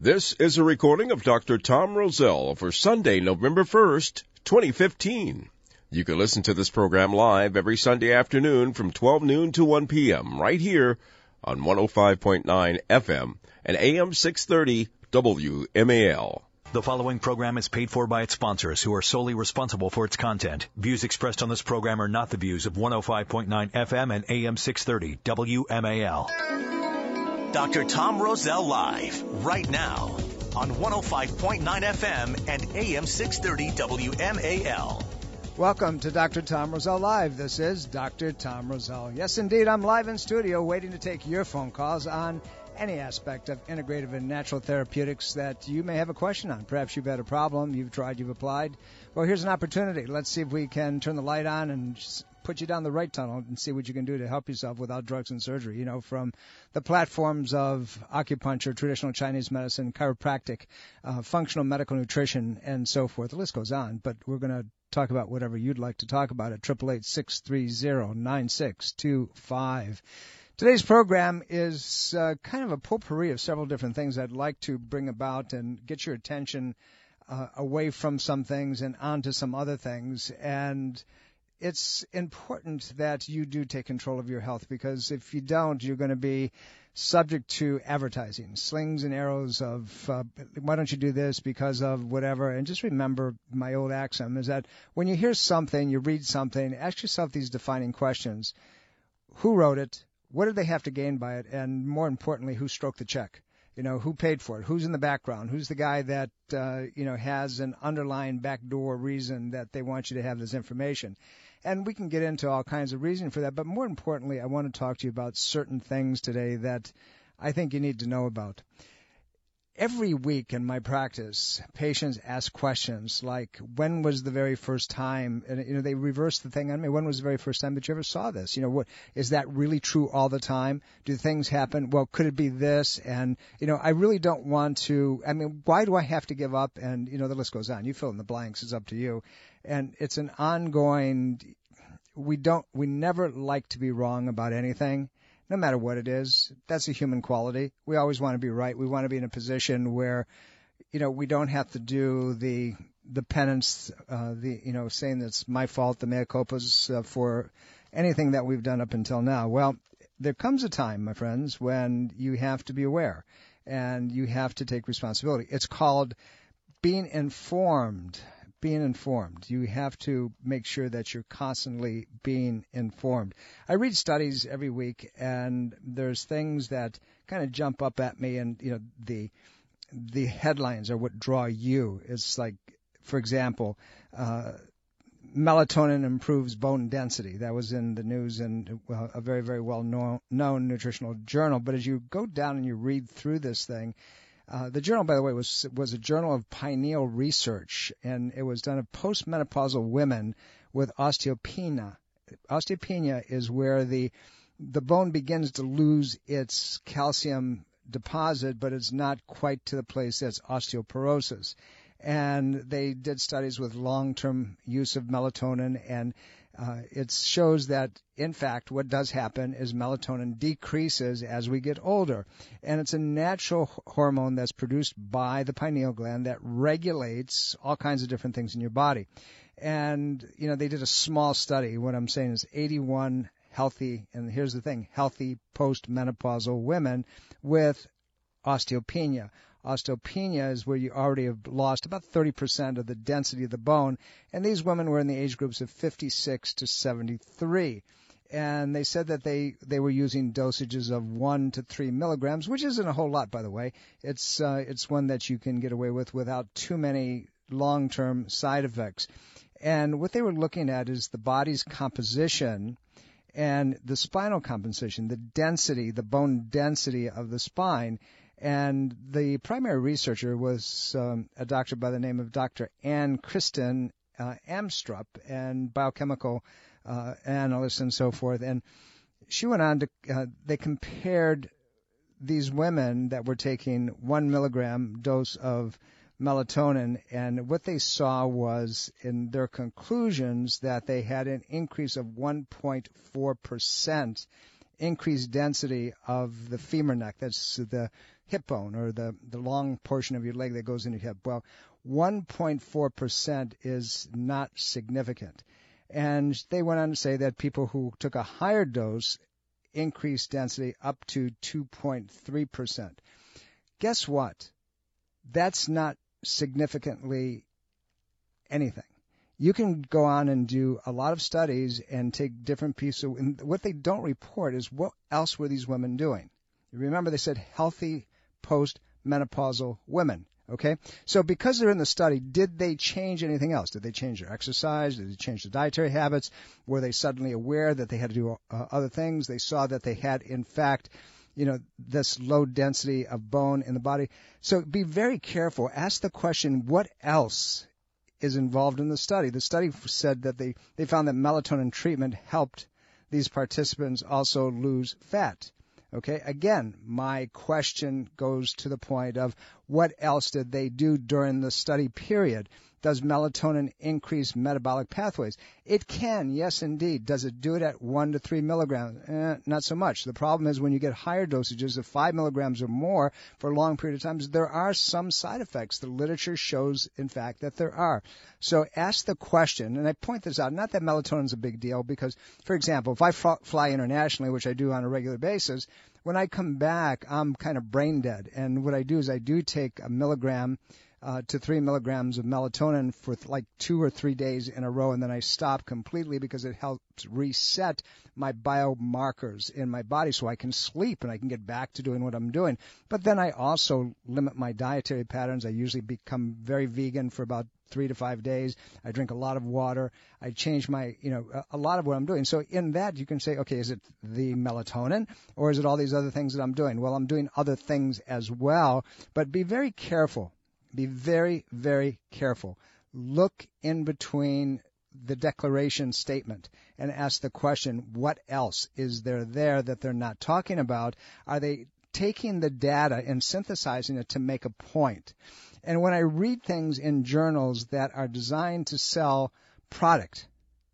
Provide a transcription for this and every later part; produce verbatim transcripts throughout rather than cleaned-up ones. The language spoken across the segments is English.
This is a recording of Doctor Tom Rosell for Sunday, November first, twenty fifteen. You can listen to this program live every Sunday afternoon from twelve noon to one p.m. right here on one oh five point nine F M and A M six thirty W M A L. The following program is paid for by its sponsors, who are solely responsible for its content. Views expressed on this program are not the views of one oh five point nine F M and A M six thirty W M A L. Doctor Tom Rosell live right now on one oh five point nine F M and A M six thirty W M A L. Welcome to Doctor Tom Rosell Live. This is Doctor Tom Rosell. Yes, indeed, I'm live in studio waiting to take your phone calls on any aspect of integrative and natural therapeutics that you may have a question on. Perhaps you've had a problem, you've tried, you've applied. Well, here's an opportunity. Let's see if we can turn the light on and just put you down the right tunnel and see what you can do to help yourself without drugs and surgery. You know, from the platforms of acupuncture, traditional Chinese medicine, chiropractic, uh, functional medical nutrition, and so forth. The list goes on, but we're going to talk about whatever you'd like to talk about at eight eight eight, six three zero, nine six two five. Today's program is uh, kind of a potpourri of several different things I'd like to bring about and get your attention uh, away from some things and onto some other things. And it's important that you do take control of your health, because if you don't, you're going to be subject to advertising, slings and arrows of uh, why don't you do this because of whatever. And just remember, my old axiom is that when you hear something, you read something, ask yourself these defining questions. Who wrote it? What did they have to gain by it? And more importantly, who stroked the check? You know, who paid for it? Who's in the background? Who's the guy that, uh, you know, has an underlying backdoor reason that they want you to have this information? And we can get into all kinds of reason for that. But more importantly, I want to talk to you about certain things today that I think you need to know about. Every week in my practice, patients ask questions like, when was the very first time, and you know, they reverse the thing on me, when was the very first time that you ever saw this? You know, what, is that really true all the time? Do things happen? Well, could it be this? And, you know, I really don't want to, I mean, why do I have to give up? And, you know, the list goes on. You fill in the blanks, it's up to you. And it's an ongoing, we don't, we never like to be wrong about anything. No matter what it is, that's a human quality. We always want to be right. We want to be in a position where, you know, we don't have to do the the penance, uh, the you know, saying that's my fault, the mea culpas uh, for anything that we've done up until now. Well, there comes a time, my friends, when you have to be aware and you have to take responsibility. It's called being informed. Being informed. You have to make sure that you're constantly being informed. I read studies every week, and there's things that kind of jump up at me, and you know, the the headlines are what draw you. It's like, for example, uh, melatonin improves bone density. That was in the news in well, a very, very well known, known nutritional journal. But as you go down and you read through this thing, Uh, the journal, by the way, was was a journal of pineal research, and it was done of postmenopausal women with osteopenia. Osteopenia is where the the bone begins to lose its calcium deposit, but it's not quite to the place that's osteoporosis. And they did studies with long-term use of melatonin, and uh, it shows that, in fact, what does happen is melatonin decreases as we get older. And it's a natural hormone that's produced by the pineal gland that regulates all kinds of different things in your body. And, you know, they did a small study. What I'm saying is eighty-one healthy, and here's the thing, healthy postmenopausal women with osteopenia. Osteopenia is where you already have lost about thirty percent of the density of the bone, and these women were in the age groups of fifty-six to seventy-three. And they said that they, they were using dosages of one to three milligrams, which isn't a whole lot, by the way. It's uh, it's one that you can get away with without too many long-term side effects. And what they were looking at is the body's composition and the spinal composition, the density, the bone density of the spine. And the primary researcher was um, a doctor by the name of Doctor Ann Kristen uh, Amstrup, and biochemical uh, analyst and so forth. And she went on to, uh, they compared these women that were taking one milligram dose of melatonin, and what they saw was in their conclusions that they had an increase of one point four percent increased density of the femur neck. That's the hip bone, or the, the long portion of your leg that goes into your hip. Well, one point four percent is not significant. And they went on to say that people who took a higher dose increased density up to two point three percent. Guess what? That's not significantly anything. You can go on and do a lot of studies and take different pieces. And what they don't report is what else were these women doing. Remember, they said healthy post-menopausal women. Okay? So because they're in the study, did they change anything else? Did they change their exercise? Did they change their dietary habits? Were they suddenly aware that they had to do uh, other things? They saw that they had, in fact, you know, this low density of bone in the body. So be very careful. Ask the question, what else is involved in the study? The study said that they, they found that melatonin treatment helped these participants also lose fat. Okay, again, my question goes to the point of what else did they do during the study period? Does melatonin increase metabolic pathways? It can, yes, indeed. Does it do it at one to three milligrams? Eh, not so much. The problem is when you get higher dosages of five milligrams or more for a long period of time, there are some side effects. The literature shows, in fact, that there are. So ask the question, and I point this out, not that melatonin is a big deal, because, for example, if I fly internationally, which I do on a regular basis, when I come back, I'm kind of brain dead. And what I do is I do take a milligram Uh, to three milligrams of melatonin for th- like two or three days in a row, and then I stop completely because it helps reset my biomarkers in my body so I can sleep and I can get back to doing what I'm doing. But then I also limit my dietary patterns. I usually become very vegan for about three to five days. I drink a lot of water. I change my, you know, a, a lot of what I'm doing. So in that you can say, okay, is it the melatonin or is it all these other things that I'm doing? Well, I'm doing other things as well, but be very careful. Be very, very careful. Look in between the declaration statement and ask the question, what else is there there that they're not talking about? Are they taking the data and synthesizing it to make a point? And when I read things in journals that are designed to sell product,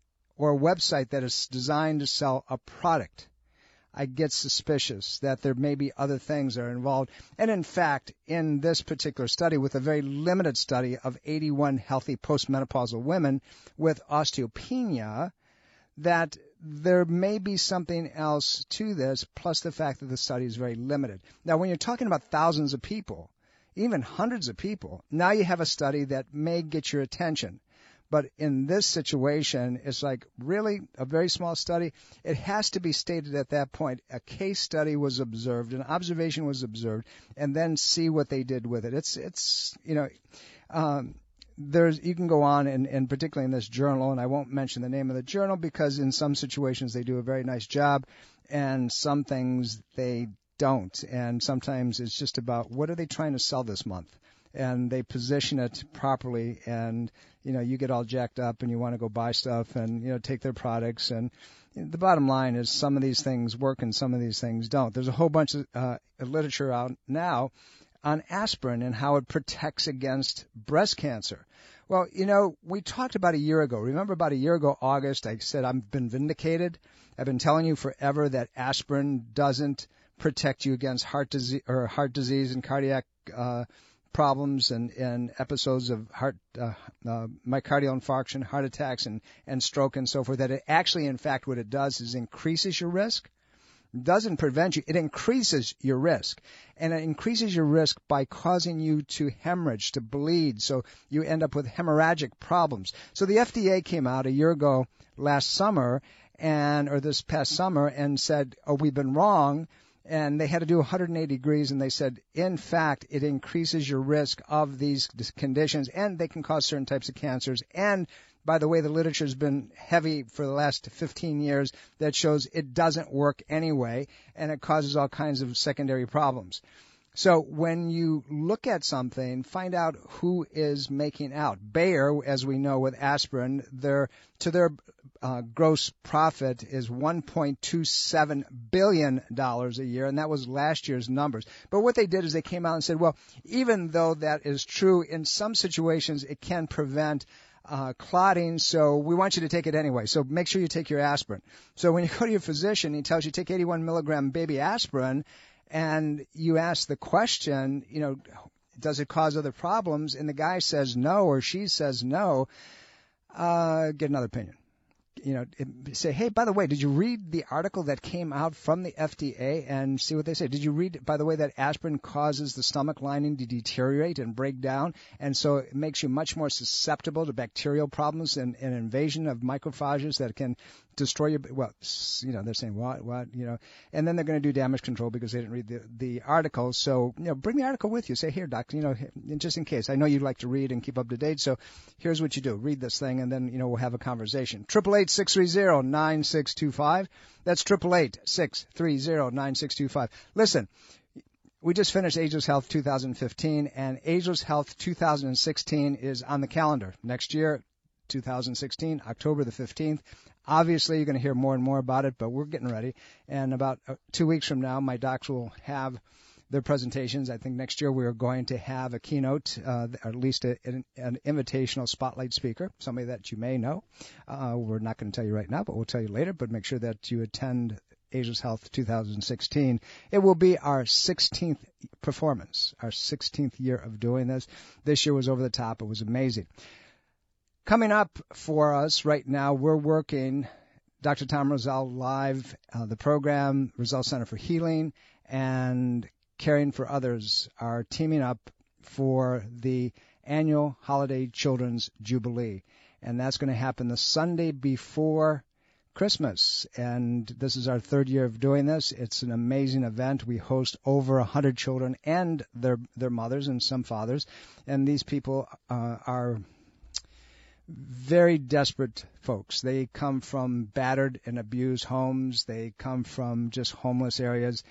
or a website that is designed to sell a product, I get suspicious that there may be other things that are involved. And in fact, in this particular study, with a very limited study of eighty-one healthy postmenopausal women with osteopenia, that there may be something else to this, plus the fact that the study is very limited. Now, when you're talking about thousands of people, even hundreds of people, now you have a study that may get your attention. But in this situation, it's like really a very small study. It has to be stated at that point, a case study was observed, an observation was observed, and then see what they did with it. It's, it's you know, um, there's you can go on, and, and particularly in this journal, and I won't mention the name of the journal because in some situations they do a very nice job, and some things they don't. And sometimes it's just about what are they trying to sell this month? And they position it properly, and, you know, you get all jacked up and you want to go buy stuff and, you know, take their products. And the bottom line is some of these things work and some of these things don't. There's a whole bunch of uh, literature out now on aspirin and how it protects against breast cancer. Well, you know, we talked about a year ago. Remember about a year ago, August, I said I've been vindicated. I've been telling you forever that aspirin doesn't protect you against heart disease or heart disease and cardiac uh problems and, and episodes of heart uh, uh, myocardial infarction, heart attacks, and, and stroke and so forth, that it actually, in fact, what it does is increases your risk. It doesn't prevent you. It increases your risk. And it increases your risk by causing you to hemorrhage, to bleed, so you end up with hemorrhagic problems. So the F D A came out a year ago last summer, and or this past summer, and said, oh, we've been wrong. And they had to do one hundred eighty degrees, and they said, in fact, it increases your risk of these conditions, and they can cause certain types of cancers. And, by the way, the literature has been heavy for the last fifteen years that shows it doesn't work anyway, and it causes all kinds of secondary problems. So when you look at something, find out who is making out. Bayer, as we know with aspirin, their to their uh, gross profit is one point two seven billion dollars a year, and that was last year's numbers. But what they did is they came out and said, well, even though that is true, in some situations it can prevent uh, clotting, so we want you to take it anyway. So make sure you take your aspirin. So when you go to your physician, he tells you take eighty-one milligram baby aspirin, and you ask the question, you know, does it cause other problems? And the guy says no, or she says no, uh, get another opinion. You know, say, hey, by the way, did you read the article that came out from the F D A and see what they say? Did you read, by the way, that aspirin causes the stomach lining to deteriorate and break down, and so it makes you much more susceptible to bacterial problems and, and invasion of macrophages that can destroy your, well, you know, they're saying what, what, you know, and then they're going to do damage control because they didn't read the, the article. So, you know, bring the article with you. Say, here, doc, you know, just in case. I know you like to read and keep up to date, so here's what you do. Read this thing, and then, you know, we'll have a conversation. eight eight eight, six three zero, nine six two five. That's eight eight eight, six three zero, nine six two five. Listen, we just finished Ageless Health two thousand fifteen, and Ageless Health two thousand sixteen is on the calendar. Next year, two thousand sixteen, October the fifteenth. Obviously, you're going to hear more and more about it, but we're getting ready. And about uh, two weeks from now, my docs will have their presentations. I think next year we are going to have a keynote, uh, or at least a, an, an invitational spotlight speaker, somebody that you may know. Uh, we're not going to tell you right now, but we'll tell you later. But make sure that you attend Ageless Health two thousand sixteen. It will be our sixteenth performance, our sixteenth year of doing this. This year was over the top. It was amazing. Coming up for us right now, we're working Doctor Tom Rosell Live, uh, the program, Rosell Center for Healing, and Caring for Others are teaming up for the annual Holiday Children's Jubilee. And that's going to happen the Sunday before Christmas. And this is our third year of doing this. It's an amazing event. We host over one hundred children and their their mothers and some fathers. And these people uh, are very desperate folks. They come from battered and abused homes. They come from just homeless areas.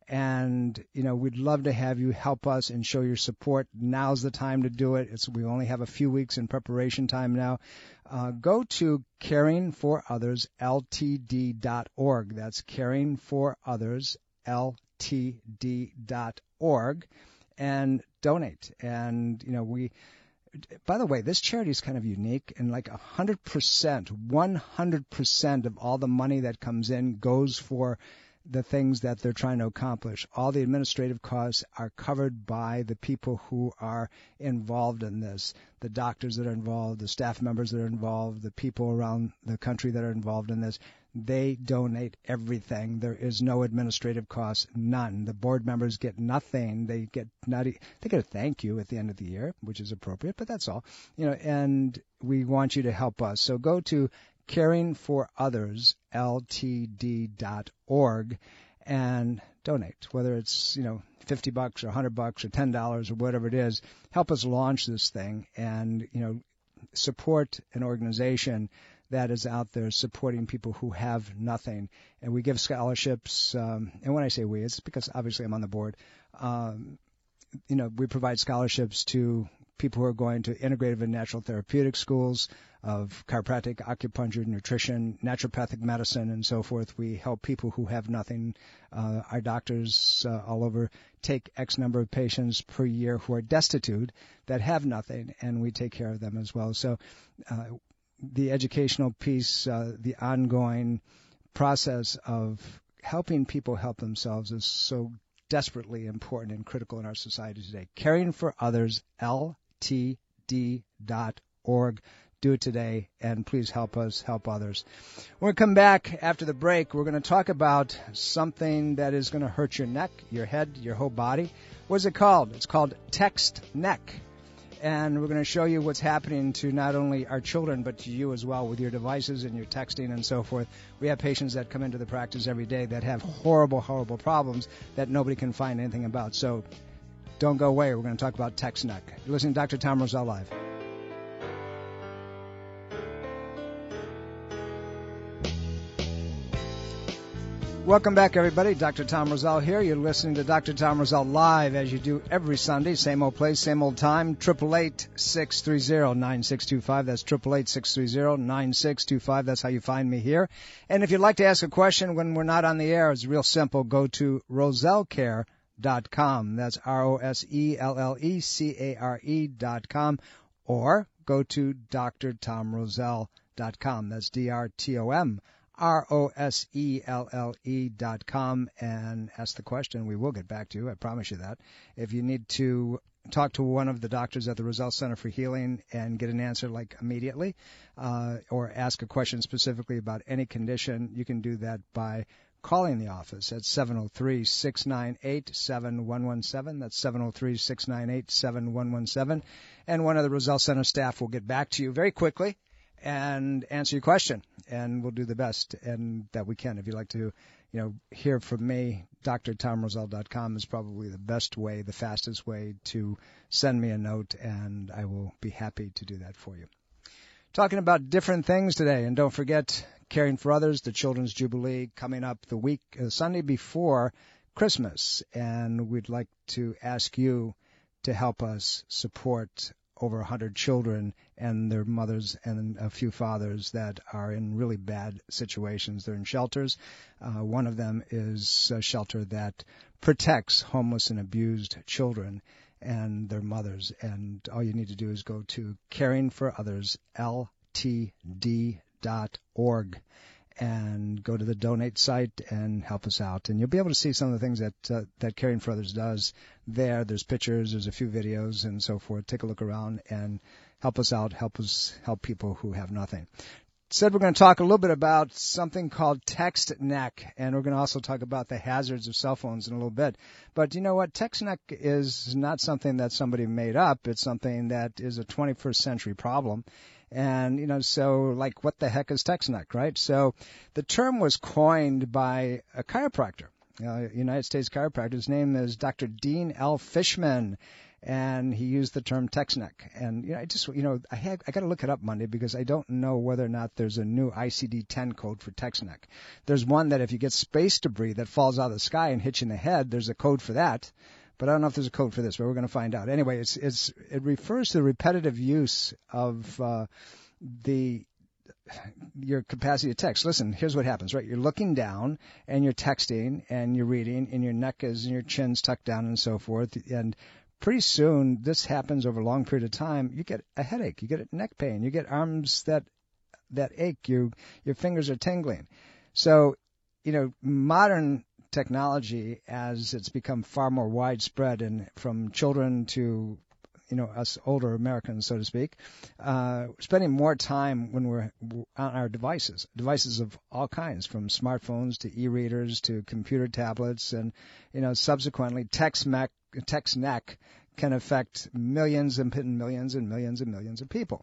And, you know, we'd love to have you help us and show your support. Now's the time to do it. It's, we only have a few weeks in preparation time now. Uh, go to caring for others L T D dot org. That's caring for others L T D dot org and donate. And, you know, we... By the way, this charity is kind of unique, and like one hundred percent, one hundred percent of all the money that comes in goes for the things that they're trying to accomplish. All the administrative costs are covered by the people who are involved in this, the doctors that are involved, the staff members that are involved, the people around the country that are involved in this. They donate everything. There is no administrative cost, none. The board members get nothing. They get not. They get a thank you at the end of the year, which is appropriate, but that's all. You know, and we want you to help us. So go to caring for others L T D dot org and donate. Whether it's, you know, fifty bucks or one hundred bucks or ten dollars or whatever it is, help us launch this thing and, you know, support an organization that is out there supporting people who have nothing. And we give scholarships, um, and when I say we, it's because obviously I'm on the board. Um, you know, we provide scholarships to people who are going to integrative and natural therapeutic schools of chiropractic, acupuncture, nutrition, naturopathic medicine, and so forth. We help people who have nothing. Uh, our doctors uh, all over take X number of patients per year who are destitute that have nothing, and we take care of them as well. So uh, the educational piece, uh, the ongoing process of helping people help themselves is so desperately important and critical in our society today. Caring for Others, L T D dot org. Do it today, and please help us help others. When we come back after the break, we're going to talk about something that is going to hurt your neck, your head, your whole body. What is it called? It's called Text Neck. And we're going to show you what's happening to not only our children, but to you as well with your devices and your texting and so forth. We have patients that come into the practice every day that have horrible, horrible problems that nobody can find anything about. So don't go away. We're going to talk about Text Neck. You're listening to Doctor Tom Rosell Live. Welcome back, everybody. Doctor Tom Rosell here. You're listening to Doctor Tom Rosell Live, as you do every Sunday. Same old place, same old time. eight eight eight, six three zero, nine six two five. That's eight eight eight, six three zero, nine six two five. That's how you find me here. And if you'd like to ask a question when we're not on the air, it's real simple. Go to rosell care dot com. That's R O S E L L E C A R E dot com. Or go to D R tom rosell dot com. That's D R T O M R O S E L L E dot com, and ask the question. We will get back to you. I promise you that. If you need to talk to one of the doctors at the Roselle Center for Healing and get an answer like immediately, uh, or ask a question specifically about any condition, you can do that by calling the office at seven oh three, six nine eight, seven one one seven. That's seven oh three, six nine eight, seven one one seven. And one of the Roselle Center staff will get back to you very quickly and answer your question, and we'll do the best and that we can. If you'd like to, you know, hear from me, D R tom roselle dot com is probably the best way, the fastest way to send me a note, and I will be happy to do that for you. Talking about different things today, and don't forget Caring for Others, the Children's Jubilee, coming up the week, uh, Sunday before Christmas, and we'd like to ask you to help us support over one hundred children and their mothers and a few fathers that are in really bad situations. They're in shelters. Uh, one of them is a shelter that protects homeless and abused children and their mothers. And all you need to do is go to Caring for Others, L T D dot org, and go to the donate site and help us out. And you'll be able to see some of the things that uh, that Caring for Others does there. There's pictures, there's a few videos and so forth. Take a look around and help us out, help us help people who have nothing. Said we're going to talk a little bit about something called TextNeck, and we're going to also talk about the hazards of cell phones in a little bit. But you know what? TextNeck is not something that somebody made up. It's something that is a twenty-first century problem. And, you know, so like what the heck is TextNeck, right? So the term was coined by a chiropractor, a United States chiropractor. His name is Doctor Dean L. Fishman, and he used the term TextNeck. And, you know, I just, you know, I had, I got to look it up Monday because I don't know whether or not there's a new I C D ten code for TextNeck. There's one that if you get space debris that falls out of the sky and hits you in the head, there's a code for that. But I don't know if there's a code for this, but we're going to find out. Anyway, it's, it's, it refers to the repetitive use of uh, the your capacity to text. Listen, here's what happens, right? You're looking down and you're texting and you're reading and your neck is and your chin's tucked down and so forth. And pretty soon, this happens over a long period of time. You get a headache, you get neck pain, you get arms that that ache, you, your fingers are tingling. So, you know, modern technology, as it's become far more widespread and from children to, you know, us older Americans, so to speak, uh, spending more time when we're on our devices, devices of all kinds, from smartphones to e-readers to computer tablets, and, you know, subsequently TextNeck, TextNeck can affect millions and millions and millions and millions of people.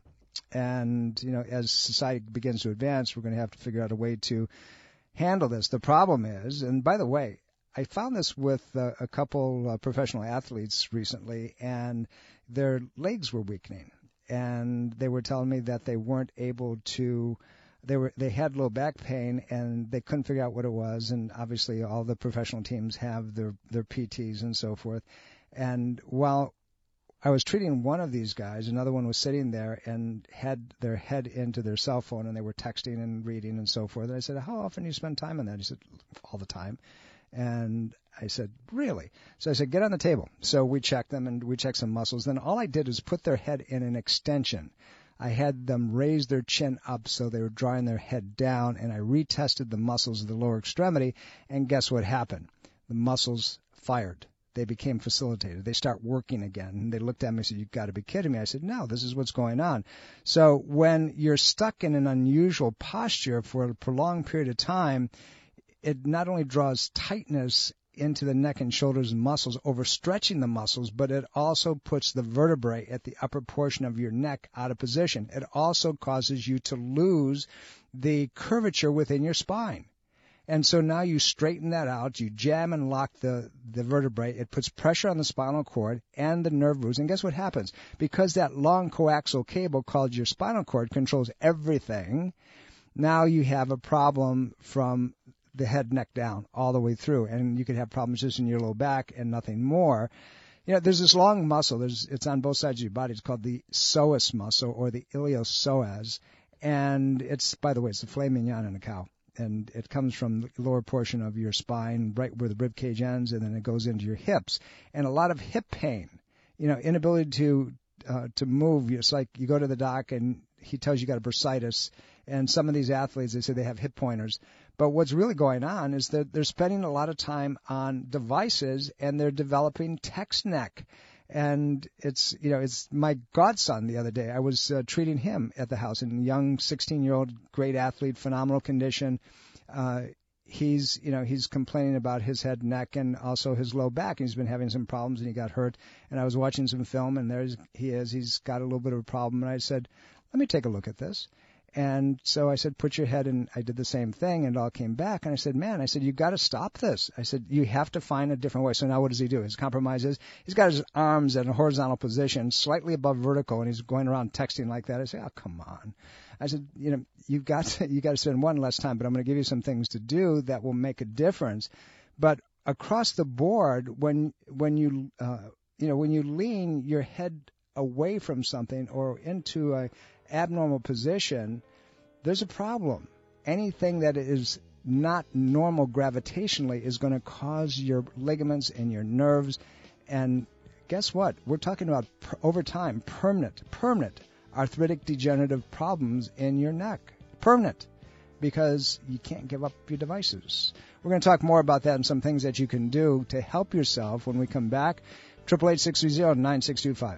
And, you know, as society begins to advance, we're going to have to figure out a way to handle this. The problem is, and by the way, I found this with uh, a couple uh, professional athletes recently, and their legs were weakening, and they were telling me that they weren't able to. They were they had low back pain, and they couldn't figure out what it was. And obviously, all the professional teams have their their P Ts and so forth. And while I was treating one of these guys, another one was sitting there and had their head into their cell phone, and they were texting and reading and so forth. And I said, how often do you spend time on that? He said, all the time. And I said, really? So I said, get on the table. So we checked them, and we checked some muscles. Then all I did was put their head in an extension. I had them raise their chin up so they were drawing their head down, and I retested the muscles of the lower extremity, and guess what happened? The muscles fired. They became facilitated. They start working again. And they looked at me and said, you've got to be kidding me. I said, no, this is what's going on. So when you're stuck in an unusual posture for a prolonged period of time, it not only draws tightness into the neck and shoulders and muscles, overstretching the muscles, but it also puts the vertebrae at the upper portion of your neck out of position. It also causes you to lose the curvature within your spine. And so now you straighten that out, you jam and lock the, the vertebrae, it puts pressure on the spinal cord and the nerve roots, and guess what happens? Because that long coaxial cable called your spinal cord controls everything, now you have a problem from the head, neck down, all the way through, and you could have problems just in your low back and nothing more. You know, there's this long muscle, there's, it's on both sides of your body, it's called the psoas muscle, or the iliopsoas, and it's, by the way, it's the filet mignon in a cow. And it comes from the lower portion of your spine, right where the rib cage ends, and then it goes into your hips. And a lot of hip pain, you know, inability to uh, to move. It's like you go to the doc and he tells you got a bursitis. And some of these athletes, they say they have hip pointers. But what's really going on is that they're spending a lot of time on devices, and they're developing text neck. And it's, you know, it's my godson the other day. I was uh, treating him at the house, a young sixteen-year-old, great athlete, phenomenal condition. Uh, he's, you know, he's complaining about his head, neck, and also his low back. He's been having some problems, and he got hurt. And I was watching some film, and there's he is. He's got a little bit of a problem. And I said, let me take a look at this. And so I said, put your head in. I did the same thing, and it all came back. And I said, man, I said, you've got to stop this. I said, you have to find a different way. So now what does he do? His compromise is he's got his arms in a horizontal position, slightly above vertical, and he's going around texting like that. I say, oh, come on. I said, you know, you've got to, you got to spend one less time, but I'm going to give you some things to do that will make a difference. But across the board, when when you uh, you know when you lean your head away from something or into a abnormal position, there's a problem. Anything that is not normal gravitationally is going to cause your ligaments and your nerves. And guess what? We're talking about, per, over time, permanent, permanent arthritic degenerative problems in your neck. Permanent. Because you can't give up your devices. We're going to talk more about that and some things that you can do to help yourself when we come back. eight eight eight, six three zero, nine six two five.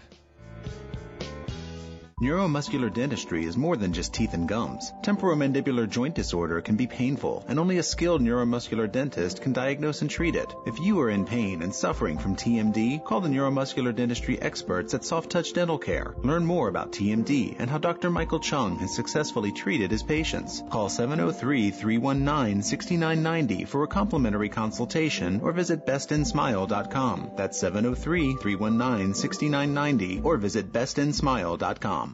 Neuromuscular dentistry is more than just teeth and gums. Temporomandibular joint disorder can be painful, and only a skilled neuromuscular dentist can diagnose and treat it. If you are in pain and suffering from T M D, call the neuromuscular dentistry experts at Soft Touch Dental Care. Learn more about T M D and how Doctor Michael Chung has successfully treated his patients. Call seven oh three, three one nine, six nine nine oh for a complimentary consultation or visit best in smile dot com. That's seven oh three, three one nine, six nine nine oh or visit best in smile dot com.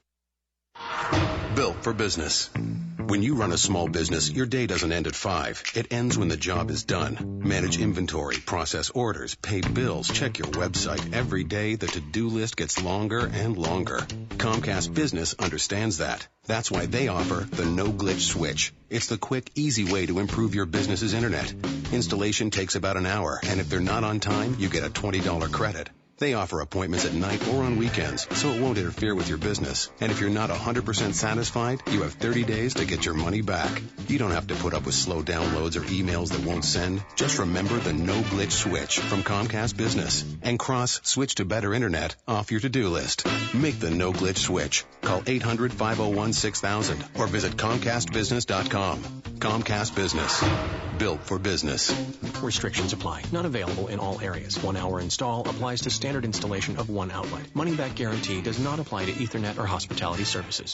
Built for business. When you run a small business, your day doesn't end at five. It ends when the job is done. Manage inventory, process orders, pay bills, check your website. Every day, the to-do list gets longer and longer. Comcast Business understands that. That's why they offer the no-glitch switch. It's the quick, easy way to improve your business's internet. Installation takes about an hour, and if they're not on time, you get a twenty dollars credit. They offer appointments at night or on weekends, so it won't interfere with your business. And if you're not one hundred percent satisfied, you have thirty days to get your money back. You don't have to put up with slow downloads or emails that won't send. Just remember the no-glitch switch from Comcast Business and cross Switch to Better Internet off your to-do list. Make the no-glitch switch. Call eight hundred, five oh one, six thousand or visit comcast business dot com. Comcast Business. Built for business. Restrictions apply. Not available in all areas. One hour install applies to standard installation of one outlet. Money back guarantee does not apply to Ethernet or hospitality services.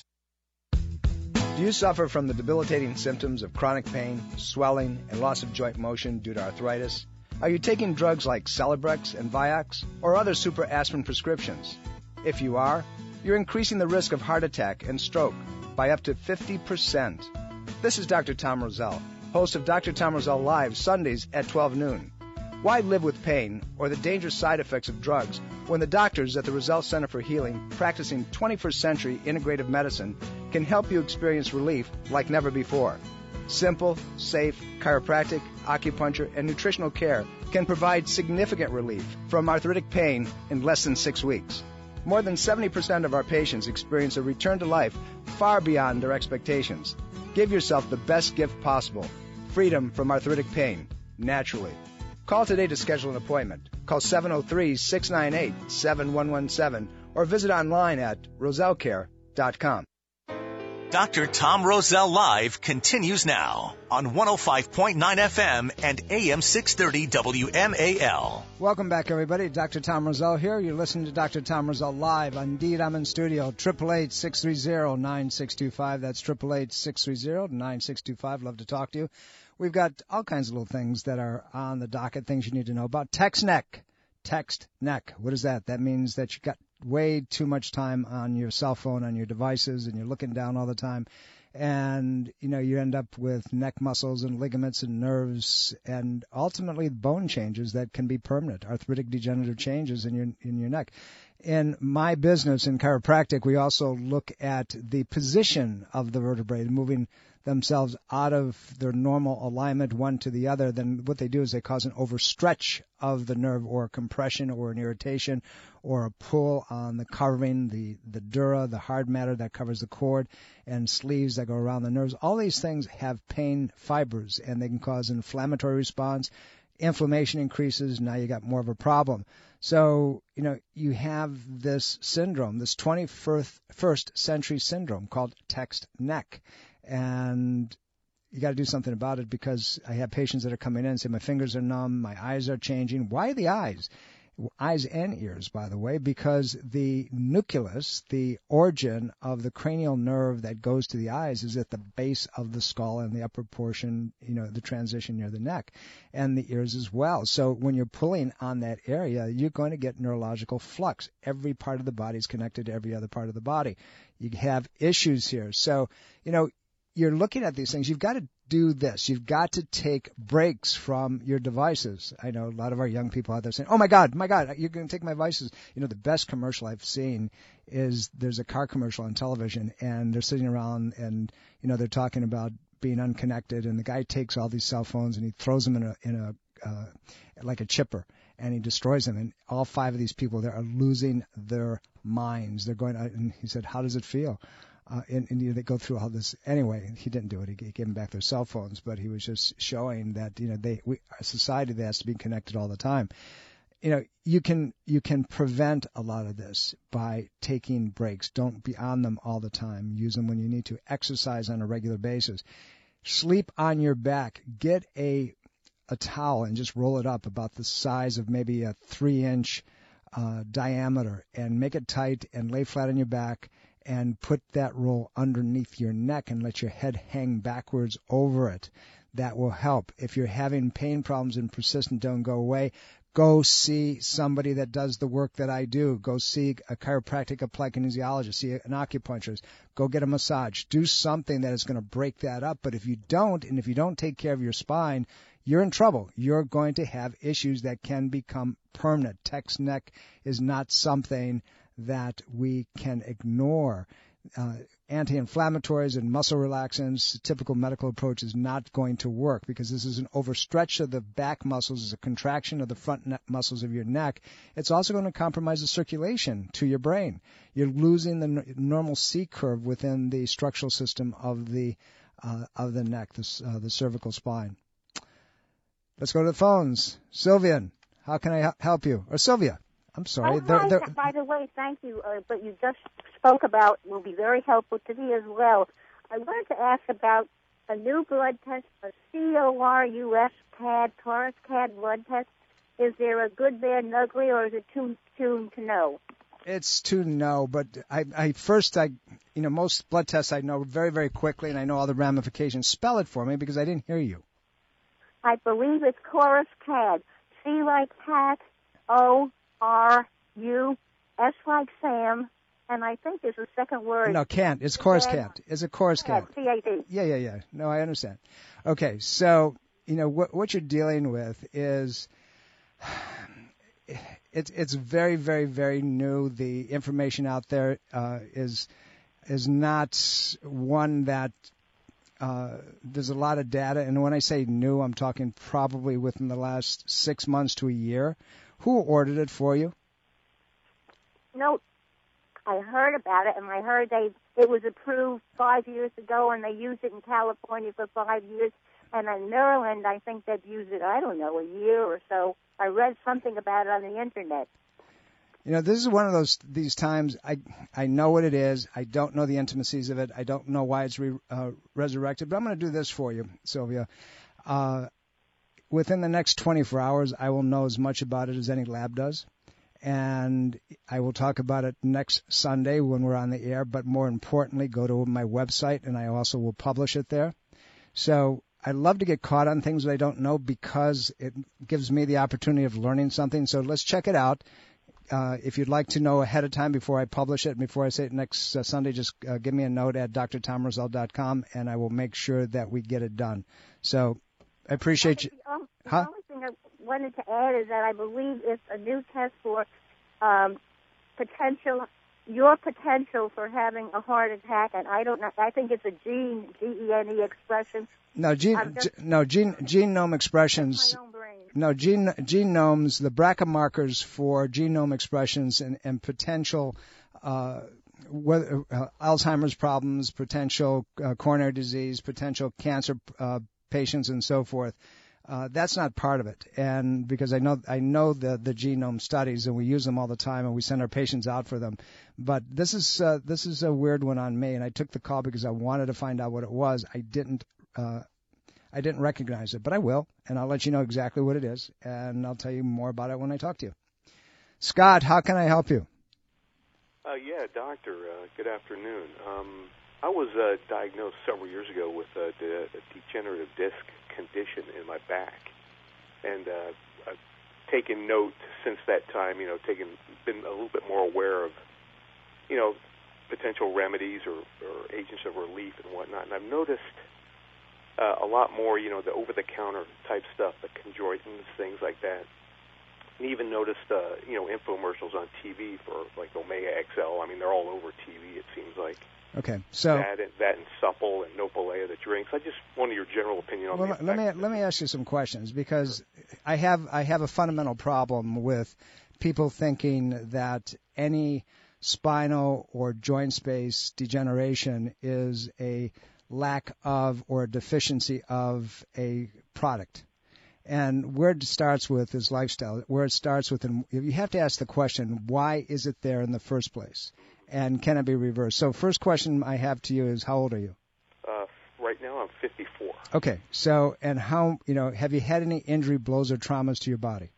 Do you suffer from the debilitating symptoms of chronic pain, swelling, and loss of joint motion due to arthritis? Are you taking drugs like Celebrex and Vioxx or other super aspirin prescriptions? If you are, you're increasing the risk of heart attack and stroke by up to fifty percent. This is Doctor Tom Rosell, host of Doctor Tom Rosell Live, Sundays at twelve noon. Why live with pain or the dangerous side effects of drugs when the doctors at the Rosell Center for Healing, practicing twenty-first century integrative medicine, can help you experience relief like never before? Simple, safe, chiropractic, acupuncture, and nutritional care can provide significant relief from arthritic pain in less than six weeks. More than seventy percent of our patients experience a return to life far beyond their expectations. Give yourself the best gift possible, freedom from arthritic pain, naturally. Call today to schedule an appointment. Call seven oh three, six nine eight, seven one one seven or visit online at rosell care dot com. Doctor Tom Rosell Live continues now on one oh five point nine F M and A M six thirty W M A L. Welcome back, everybody. Doctor Tom Rosell here. You're listening to Doctor Tom Rosell Live. Indeed, I'm in studio. eight eight eight, six three zero, nine six two five. That's eight eight eight, six three zero, nine six two five. Love to talk to you. We've got all kinds of little things that are on the docket, things you need to know about. Text neck. Text neck. What is that? That means that you got way too much time on your cell phone, on your devices, and you're looking down all the time. And, you know, you end up with neck muscles and ligaments and nerves and ultimately bone changes that can be permanent, arthritic degenerative changes in your in your neck. In my business, in chiropractic, we also look at the position of the vertebrae, moving themselves out of their normal alignment one to the other. Then what they do is they cause an overstretch of the nerve, or a compression, or an irritation, or a pull on the covering, the, the dura, the hard matter that covers the cord, and sleeves that go around the nerves. All these things have pain fibers, and they can cause an inflammatory response. Inflammation increases, now you got more of a problem. So, you know, you have this syndrome, this twenty-first century syndrome called text neck. And you got to do something about it, because I have patients that are coming in and say, my fingers are numb, my eyes are changing. Why the eyes? Eyes and ears, by the way, because the nucleus, the origin of the cranial nerve that goes to the eyes, is at the base of the skull and the upper portion, you know, the transition near the neck, and the ears as well. So when you're pulling on that area, you're going to get neurological flux. Every part of the body is connected to every other part of the body. You have issues here. So, you know, you're looking at these things. You've got to do this. You've got to take breaks from your devices. I know a lot of our young people out there saying, oh, my God, my God, you're going to take my devices. You know, the best commercial I've seen is there's a car commercial on television, and they're sitting around and, you know, they're talking about being unconnected, and the guy takes all these cell phones and he throws them in a, in a uh, like a chipper, and he destroys them. And all five of these people there are losing their minds. They're going, and he said, how does it feel? Uh, and, and you know, they go through all this. Anyway, he didn't do it. He gave them back their cell phones, but he was just showing that, you know, they, we, a society that has to be connected all the time. You know, you can, you can prevent a lot of this by taking breaks. Don't be on them all the time. Use them when you need to. Exercise on a regular basis. Sleep on your back. Get a, a towel and just roll it up about the size of maybe a three inch, uh, diameter, and make it tight and lay flat on your back. And put that roll underneath your neck and let your head hang backwards over it. That will help. If you're having pain problems and persistent don't go away, go see somebody that does the work that I do. Go see a chiropractic applied kinesiologist, see an acupuncturist. Go get a massage. Do something that is going to break that up. But if you don't, and if you don't take care of your spine, you're in trouble. You're going to have issues that can become permanent. Text neck is not something that we can ignore. Uh, anti-inflammatories and muscle relaxants, typical medical approach, is not going to work, because this is an overstretch of the back muscles, it's a contraction of the front neck muscles of your neck. It's also going to compromise the circulation to your brain. You're losing the n- normal C curve within the structural system of the uh, of the neck, the, uh, the cervical spine. Let's go to the phones. Sylvian, how can I h- help you? Or Sylvia. I'm sorry. Oh, they're, hi. they're, By the way, thank you. Uh, what you just spoke about will be very helpful to me as well. I wanted to ask about a new blood test, a C O R U S C A D, Taurus C A D blood test. Is there a good, bad, and ugly, or is it too soon to know? It's to know, but I, I first, I, you know, most blood tests I know very, very quickly, and I know all the ramifications. Spell it for me, because I didn't hear you. I believe it's Taurus C A D. C like cat, O R U S like Sam, and I think there's a second word. No, can't. It's Taurus C A D. It's a Taurus C A D. C A D. Yeah, yeah, yeah. No, I understand. Okay, so, you know, what what you're dealing with is, it's it's very, very, very new. The information out there uh, is is not one that uh, there's a lot of data, and when I say new, I'm talking probably within the last six months to a year. Who ordered it for you? No, I heard about it, and I heard they it was approved five years ago, and they used it in California for five years, and in Maryland, I think they've used it, I don't know, a year or so. I read something about it on the Internet. You know, this is one of those these times, I I know what it is. I don't know the intricacies of it. I don't know why it's re, uh, resurrected, but I'm going to do this for you, Sylvia. Uh, within the next twenty-four hours, I will know as much about it as any lab does. And I will talk about it next Sunday when we're on the air. But more importantly, go to my website, and I also will publish it there. So I love to get caught on things that I don't know, because it gives me the opportunity of learning something. So let's check it out. Uh, if you'd like to know ahead of time before I publish it, before I say it next uh, Sunday, just uh, give me a note at d r tom roselle dot com, and I will make sure that we get it done. So I appreciate you. The, um, the huh? only thing I wanted to add is that I believe it's a new test for um, potential, your potential for having a heart attack, and I don't know, I think it's a gene, G E N E expression. No, gene, just, g- no, gene, genome expressions. My own brain. No, gene, genomes, the B R C A markers for genome expressions and, and potential uh, whether, uh, Alzheimer's problems, potential uh, coronary disease, potential cancer uh, patients, and so forth. Uh, that's not part of it, and because I know I know the the genome studies, and we use them all the time, and we send our patients out for them. But this is uh, this is a weird one on me, and I took the call because I wanted to find out what it was. I didn't uh, I didn't recognize it, but I will, and I'll let you know exactly what it is, and I'll tell you more about it when I talk to you. Scott, how can I help you? Uh, yeah, doctor. Uh, good afternoon. Um, I was uh, diagnosed several years ago with a, de- a degenerative disc condition in my back, and uh, I've taken note since that time. You know, taken been a little bit more aware of, you know, potential remedies or, or agents of relief and whatnot. And I've noticed uh, a lot more, you know, the over-the-counter type stuff, the chondroitins, things like that. And even noticed, uh, you know, infomercials on T V for like Omega X L. I mean, they're all over T V. It seems like. Okay, so that and, that and Supple and Nopalea, the drinks. I just wanted your general opinion on well, the let me let me ask you some questions because I have I have a fundamental problem with people thinking that any spinal or joint space degeneration is a lack of or a deficiency of a product. And where it starts with is lifestyle. Where it starts with, you have to ask the question, why is it there in the first place? And can it be reversed? So first question I have to you is, how old are you? Uh, right now I'm fifty-four. Okay. So, and how, you know, have you had any injury, blows, or traumas to your body?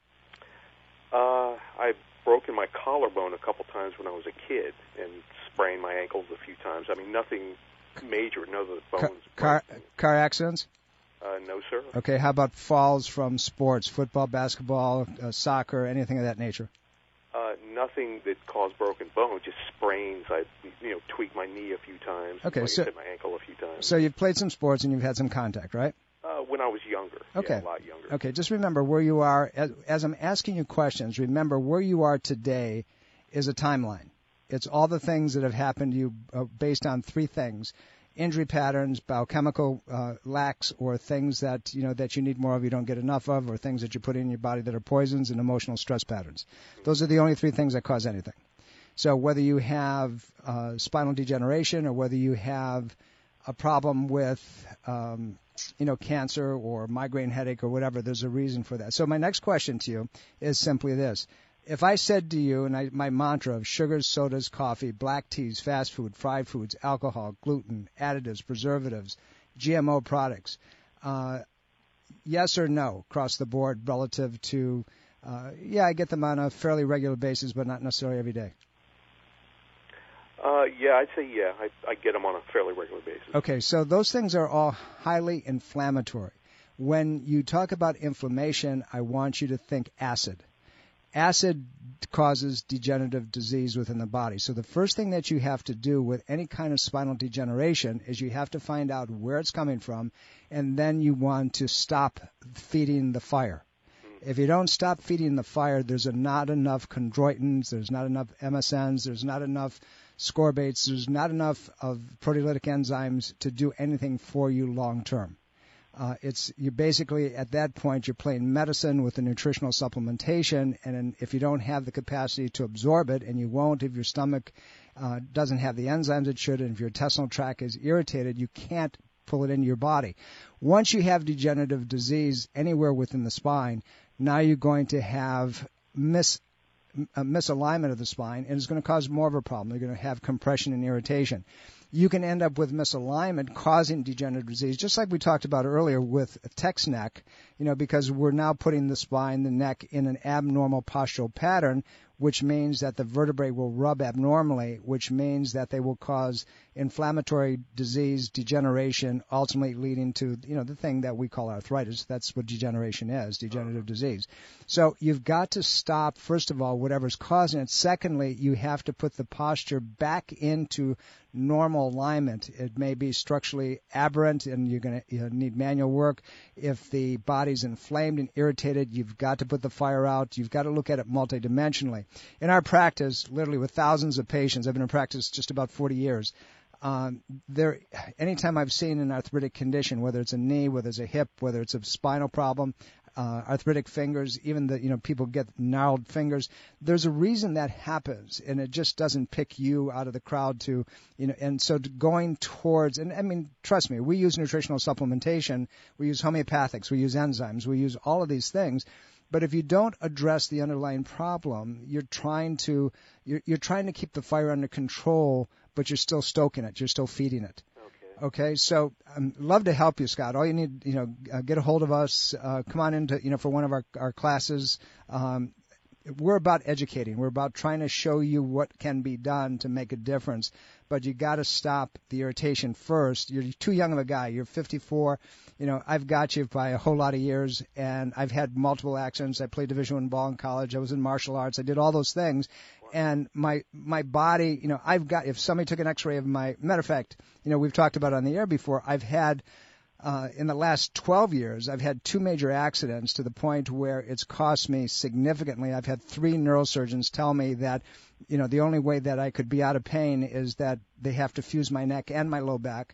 Uh, I've broken my collarbone a couple times when I was a kid and sprained my ankles a few times. I mean, nothing major, none of the bones. Car, car, car accidents? Uh, no, sir. Okay. How about falls from sports, football, basketball, uh, soccer, anything of that nature? Uh, nothing that caused broken bone, just sprains. I, you know, tweaked my knee a few times. Okay, like so I said, my ankle a few times. So you've played some sports and you've had some contact, right? Uh, when I was younger. Okay. Yeah, a lot younger. Okay, just remember where you are. As, as I'm asking you questions, remember where you are today is a timeline. It's all the things that have happened to you uh, based on three things: injury patterns, biochemical uh, lacks, or things that you know that you need more of, you don't get enough of, or things that you put in your body that are poisons, and emotional stress patterns. Those are the only three things that cause anything. So whether you have uh, spinal degeneration or whether you have a problem with um, you know cancer or migraine headache or whatever, there's a reason for that. So my next question to you is simply this. If I said to you, and I, my mantra of sugars, sodas, coffee, black teas, fast food, fried foods, alcohol, gluten, additives, preservatives, G M O products, uh, yes or no across the board relative to, uh, yeah, I get them on a fairly regular basis, but not necessarily every day? Uh, yeah, I'd say yeah. I, I get them on a fairly regular basis. Okay, so those things are all highly inflammatory. When you talk about inflammation, I want you to think acid. Acid causes degenerative disease within the body. So the first thing that you have to do with any kind of spinal degeneration is you have to find out where it's coming from, and then you want to stop feeding the fire. If you don't stop feeding the fire, there's not enough chondroitins, there's not enough M S Ns, there's not enough scorbates, there's not enough of proteolytic enzymes to do anything for you long term. Uh, it's you basically at that point you're playing medicine with the nutritional supplementation, and if you don't have the capacity to absorb it, and you won't if your stomach uh, doesn't have the enzymes it should, and if your intestinal tract is irritated, you can't pull it into your body. Once you have degenerative disease anywhere within the spine, now you're going to have mis a misalignment of the spine, and it's going to cause more of a problem. You're going to have compression and irritation. You can end up with misalignment causing degenerative disease, just like we talked about earlier with text neck, you know, because we're now putting the spine, the neck, in an abnormal postural pattern, which means that the vertebrae will rub abnormally, which means that they will cause inflammatory disease, degeneration, ultimately leading to, you know, the thing that we call arthritis. That's what degeneration is, degenerative disease. So you've got to stop, first of all, whatever's causing it. Secondly, you have to put the posture back into normal alignment. It may be structurally aberrant, and you're going to you know, need manual work. If the body's inflamed and irritated, you've got to put the fire out. You've got to look at it multidimensionally. in our practice, literally with thousands of patients, I've been in practice just about forty years. Um, there, anytime I've seen an arthritic condition, whether it's a knee, whether it's a hip, whether it's a spinal problem, uh, arthritic fingers, even the, you know, people get gnarled fingers, there's a reason that happens, and it just doesn't pick you out of the crowd to, you know, and so going towards, and I mean, trust me, we use nutritional supplementation, we use homeopathics, we use enzymes, we use all of these things. But if you don't address the underlying problem, you're trying to you're, you're trying to keep the fire under control, but you're still stoking it. You're still feeding it. Okay. Okay. So I'd love to help you, Scott. All you need, you know, uh, get a hold of us. Uh, come on into, you know, for one of our our classes. Um, we're about educating. We're about trying to show you what can be done to make a difference. But you got to stop the irritation first. You're too young of a guy. You're fifty-four. You know, I've got you by a whole lot of years, and I've had multiple accidents. I played Division One ball in college. I was in martial arts. I did all those things, and my my body. You know, I've got. If somebody took an X-ray of my, matter of fact, you know, we've talked about it on the air before. I've had. Uh, in the last twelve years, I've had two major accidents to the point where it's cost me significantly. I've had three neurosurgeons tell me that, you know, the only way that I could be out of pain is that they have to fuse my neck and my low back.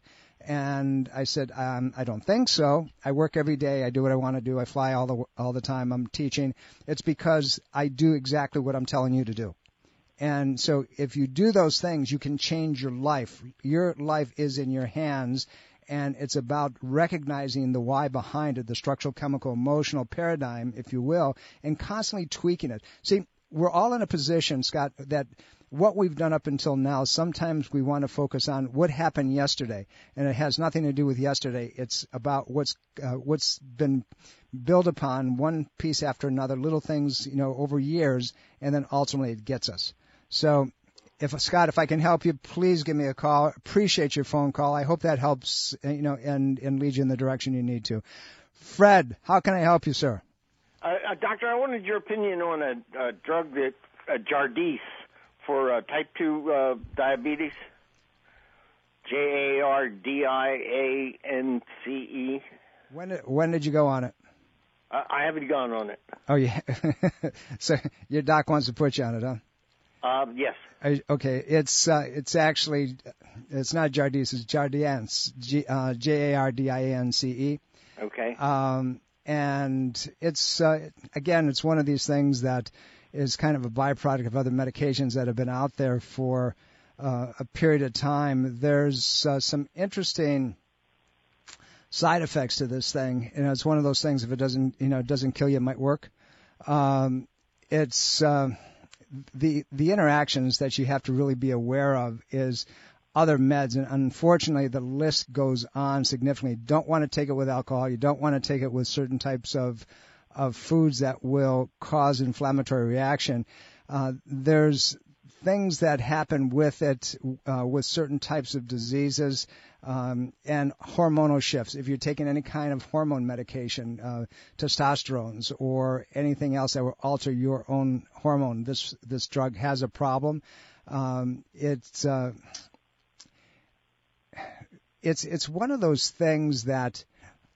And I said, um, I don't think so. I work every day. I do what I want to do. I fly all the all the time. I'm teaching. It's because I do exactly what I'm telling you to do. And so if you do those things, you can change your life. Your life is in your hands. And it's about recognizing the why behind it, the structural, chemical, emotional paradigm, if you will, and constantly tweaking it. See, we're all in a position, Scott, that what we've done up until now, sometimes we want to focus on what happened yesterday, and it has nothing to do with yesterday. It's about what's uh, what's been built upon, one piece after another, little things, you know, over years, and then ultimately it gets us. So. If Scott, if I can help you, please give me a call. Appreciate your phone call. I hope that helps, you know, and, and leads you in the direction you need to. Fred, how can I help you, sir? Uh, uh, doctor, I wanted your opinion on a, a drug that uh, Jardiance for uh, type two uh, diabetes. J A R D I A N C E. When did, when did you go on it? Uh, I haven't gone on it. Oh yeah. So your doc wants to put you on it, huh? Uh, yes. Okay, it's uh, it's actually it's not Jardiance, it's Jardiance, G, uh, J A R D I A N C E. Okay. Um, and it's uh, again, it's one of these things that is kind of a byproduct of other medications that have been out there for uh, a period of time. There's uh, some interesting side effects to this thing. You know, it's one of those things. If it doesn't, you know, it doesn't kill you, it might work. Um, it's uh, the the interactions that you have to really be aware of is other meds, and unfortunately the list goes on significantly. You don't want to take it with alcohol. You don't want to take it with certain types of of foods that will cause inflammatory reaction. Uh, there's things that happen with it uh, with certain types of diseases um, and hormonal shifts. If you're taking any kind of hormone medication, uh, testosterones or anything else that will alter your own hormone, this this drug has a problem. Um, it's uh, it's it's one of those things that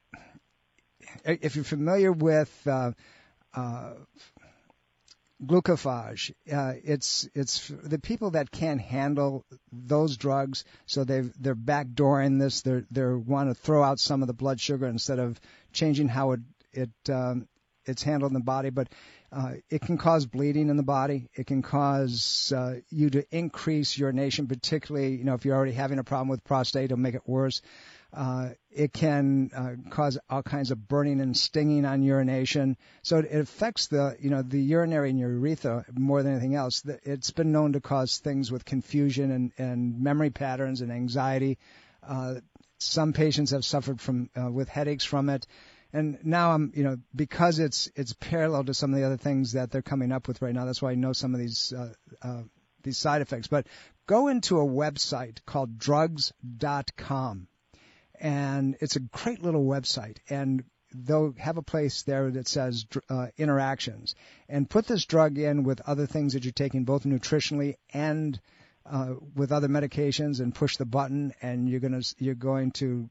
if you're familiar with uh, uh, glucophage, uh, it's it's the people that can't handle those drugs, so they they're backdooring this. They they want to throw out some of the blood sugar instead of changing how it it um, it's handled in the body. But uh, it can cause bleeding in the body. It can cause uh, you to increase urination, particularly you know if you're already having a problem with prostate, it'll make it worse. Uh, it can uh, cause all kinds of burning and stinging on urination. So it, it affects the, you know, the urinary and your urethra more than anything else. It's been known to cause things with confusion and, and memory patterns and anxiety. Uh, some patients have suffered from uh, with headaches from it. And now I'm, you know, because it's it's parallel to some of the other things that they're coming up with right now. That's why I know some of these uh, uh, these side effects. But go into a website called drugs dot com. And it's a great little website, and they'll have a place there that says uh, interactions. And put this drug in with other things that you're taking, both nutritionally and uh, with other medications, and push the button, and you're gonna you're going to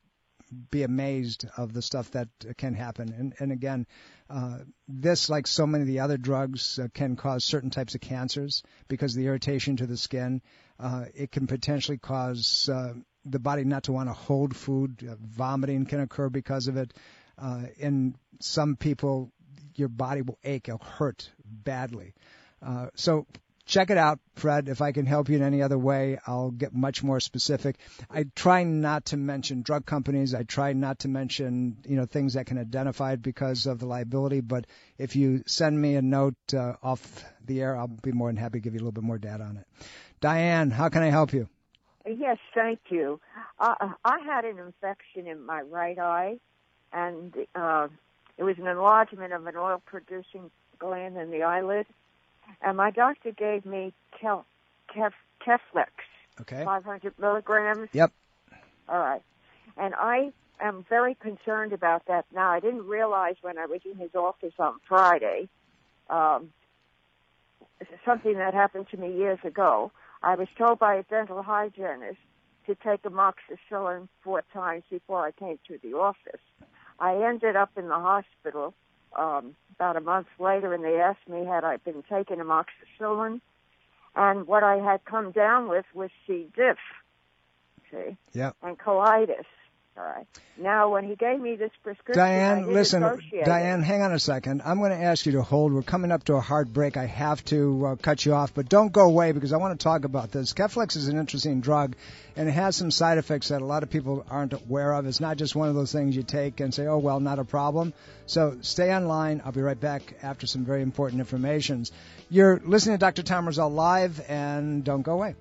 be amazed of the stuff that can happen. And, and again, uh, this, like so many of the other drugs, uh, can cause certain types of cancers because of the irritation to the skin. Uh, it can potentially cause uh, the body not to want to hold food. Uh, vomiting can occur because of it. Uh, in some people, your body will ache, it'll hurt badly. Uh, so check it out, Fred. If I can help you in any other way, I'll get much more specific. I try not to mention drug companies. I try not to mention, you know, things that can identify it because of the liability. But if you send me a note uh, off the air, I'll be more than happy to give you a little bit more data on it. Diane, how can I help you? Yes, thank you. Uh, I had an infection in my right eye, and uh, it was an enlargement of an oil-producing gland in the eyelid. And my doctor gave me Kel, Kef, Keflex, okay. five hundred milligrams. Yep. All right. And I am very concerned about that now. I didn't realize when I was in his office on Friday, um, something that happened to me years ago. I was told by a dental hygienist to take amoxicillin four times before I came to the office. I ended up in the hospital um, about a month later, and they asked me had I been taking amoxicillin. And what I had come down with was C. diff, see, yep. and colitis. All right. Now, when he gave me this prescription, Diane, I did listen, associate Diane, it. hang on a second. I'm going to ask you to hold. We're coming up to a hard break. I have to uh, cut you off, but don't go away because I want to talk about this. Keflex is an interesting drug, and it has some side effects that a lot of people aren't aware of. It's not just one of those things you take and say, oh, well, not a problem. So stay online. I'll be right back after some very important information. You're listening to Doctor Tom Rosell Live, and don't go away.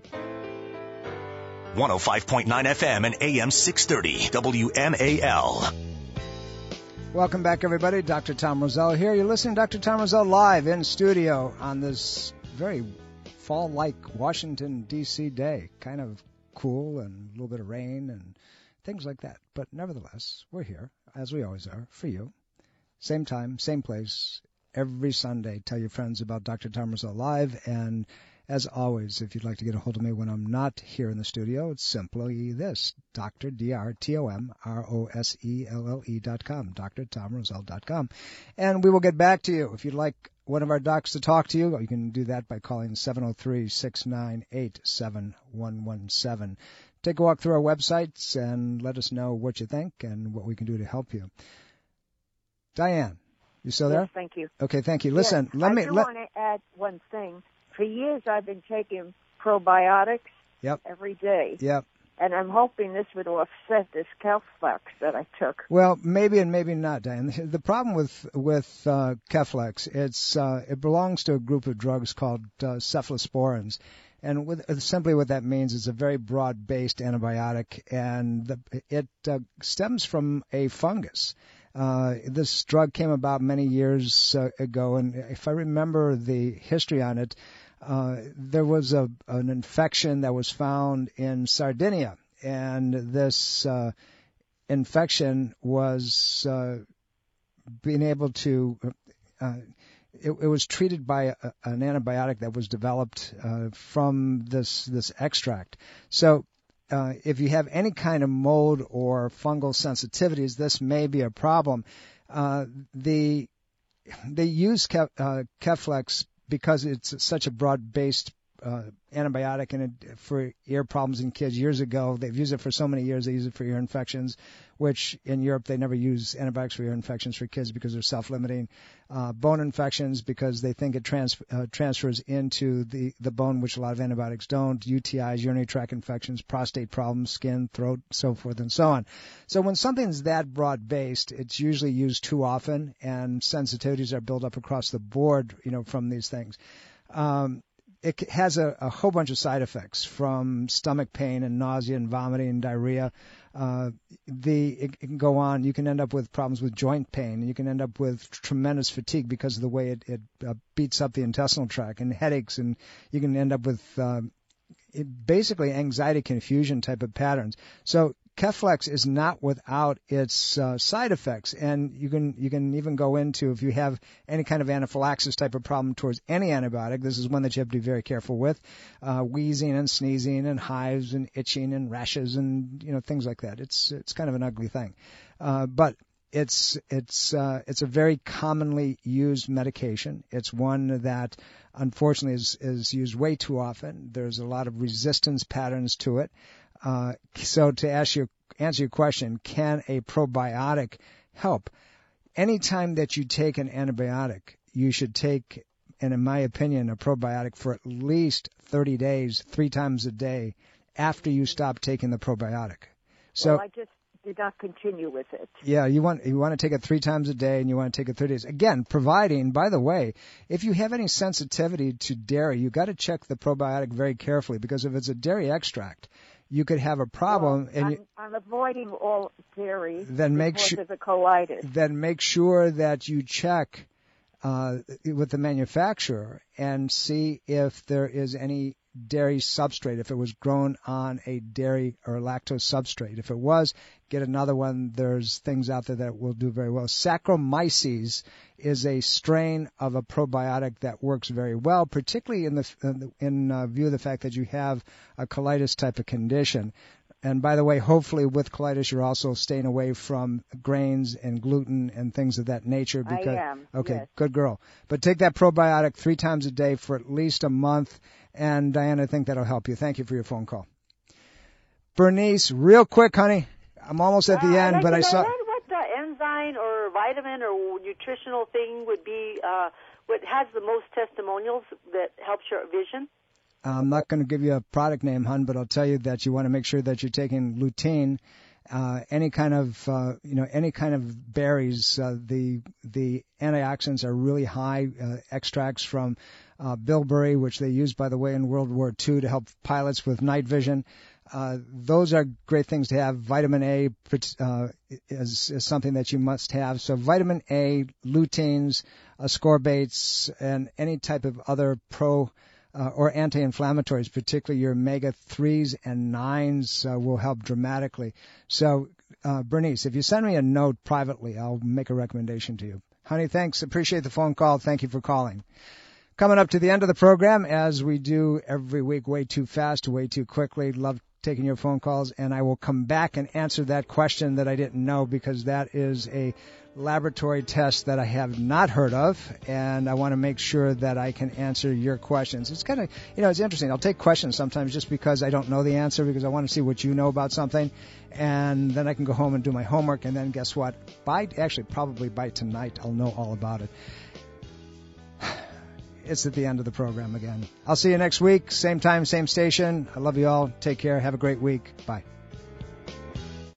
one oh five point nine F M and A M six thirty W M A L. Welcome back, everybody. Doctor Tom Rosell here. You're listening to Doctor Tom Rosell live in studio on this very fall-like Washington, D C day. Kind of cool and a little bit of rain and things like that. But nevertheless, we're here, as we always are, for you. Same time, same place, every Sunday. Tell your friends about Doctor Tom Rosell live. And as always, if you'd like to get a hold of me when I'm not here in the studio, it's simply this, Doctor D R T O M R O S E L L E dot com, D R Tom Rosell dot com. And we will get back to you. If you'd like one of our docs to talk to you, you can do that by calling seven oh three, six nine eight, seven one one seven. Take a walk through our websites and let us know what you think and what we can do to help you. Diane, you still there? Yes, thank you. Okay, thank you. Listen, yes, let I me... do let, want to add one thing. For years, I've been taking probiotics yep. every day. Yep. And I'm hoping this would offset this Keflex that I took. Well, maybe and maybe not, Diane. The problem with with uh, Keflex, it's uh, it belongs to a group of drugs called uh, cephalosporins, and with, simply what that means is a very broad-based antibiotic, and the, it uh, stems from a fungus. Uh, this drug came about many years uh, ago, and if I remember the history on it, uh, there was a an infection that was found in Sardinia, and this uh, infection was uh, being able to uh, it, it was treated by a, an antibiotic that was developed uh, from this this extract. So Uh, if you have any kind of mold or fungal sensitivities, this may be a problem. Uh, the they use Kef, uh, Keflex because it's such a broad-based uh, antibiotic and it, for ear problems in kids years ago. They've used it for so many years. They use it for ear infections, which in Europe they never use antibiotics for ear infections for kids because they're self-limiting. Uh, bone infections because they think it trans- uh, transfers into the, the bone, which a lot of antibiotics don't. U T Is, urinary tract infections, prostate problems, skin, throat, so forth and so on. So when something's that broad-based, it's usually used too often, and sensitivities are built up across the board, you know, from these things. Um, It has a, a whole bunch of side effects, from stomach pain and nausea and vomiting and diarrhea. Uh, the it, it can go on. You can end up with problems with joint pain. You can end up with tremendous fatigue because of the way it, it uh, beats up the intestinal tract, and headaches, and you can end up with uh, it, basically anxiety, confusion type of patterns. So Keflex is not without its uh, side effects, and you can you can even go into, if you have any kind of anaphylaxis type of problem towards any antibiotic, this is one that you have to be very careful with, uh, wheezing and sneezing and hives and itching and rashes and, you know, things like that. It's it's kind of an ugly thing, uh, but it's it's uh, it's a very commonly used medication. It's one that unfortunately is is used way too often. There's a lot of resistance patterns to it. Uh, so to ask you, answer your question, can a probiotic help? Anytime that you take an antibiotic, you should take, and in my opinion, a probiotic for at least thirty days, three times a day, after you stop taking the probiotic. So well, I just did not continue with it. Yeah, you want you want to take it three times a day, and you want to take it thirty days. Again, providing, by the way, if you have any sensitivity to dairy, you got to check the probiotic very carefully, because if it's a dairy extract, you could have a problem. Well, and I'm, you, I'm avoiding all dairy then make because sure of the colitis. Then make sure that you check uh, with the manufacturer and see if there is any dairy substrate, if it was grown on a dairy or lactose substrate. If it was, get another one. There's things out there that will do very well. Saccharomyces is a strain of a probiotic that works very well, particularly in the in uh, view of the fact that you have a colitis type of condition. And by the way, hopefully with colitis, you're also staying away from grains and gluten and things of that nature. Because, I am. Okay, yes. Good girl. But take that probiotic three times a day for at least a month. And Diana, I think that'll help you. Thank you for your phone call. Bernice, real quick, honey. I'm almost at the uh, end, like but I know saw. What the enzyme or vitamin or nutritional thing would be? Uh, what has the most testimonials that helps your vision? I'm not going to give you a product name, hun, but I'll tell you that you want to make sure that you're taking lutein, uh, any kind of, uh, you know, any kind of berries. Uh, the the antioxidants are really high. Uh, extracts from uh, bilberry, which they used, by the way, in World War Two to help pilots with night vision. Uh, those are great things to have. Vitamin A uh, is, is something that you must have. So vitamin A, luteins, ascorbates, and any type of other pro Uh, or anti-inflammatories, particularly your omega threes and nines, uh, will help dramatically. So, uh, Bernice, if you send me a note privately, I'll make a recommendation to you. Honey, thanks. Appreciate the phone call. Thank you for calling. Coming up to the end of the program, as we do every week, way too fast, way too quickly. Love taking your phone calls, and I will come back and answer that question that I didn't know, because that is a laboratory test that I have not heard of, and I want to make sure that I can answer your questions. It's kind of, you know, it's interesting. I'll take questions sometimes just because I don't know the answer, because I want to see what you know about something, and then I can go home and do my homework, and then guess what? By actually, probably by tonight, I'll know all about it. It's at the end of the program again. I'll see you next week, same time, same station. I love you all. Take care. Have a great week. Bye.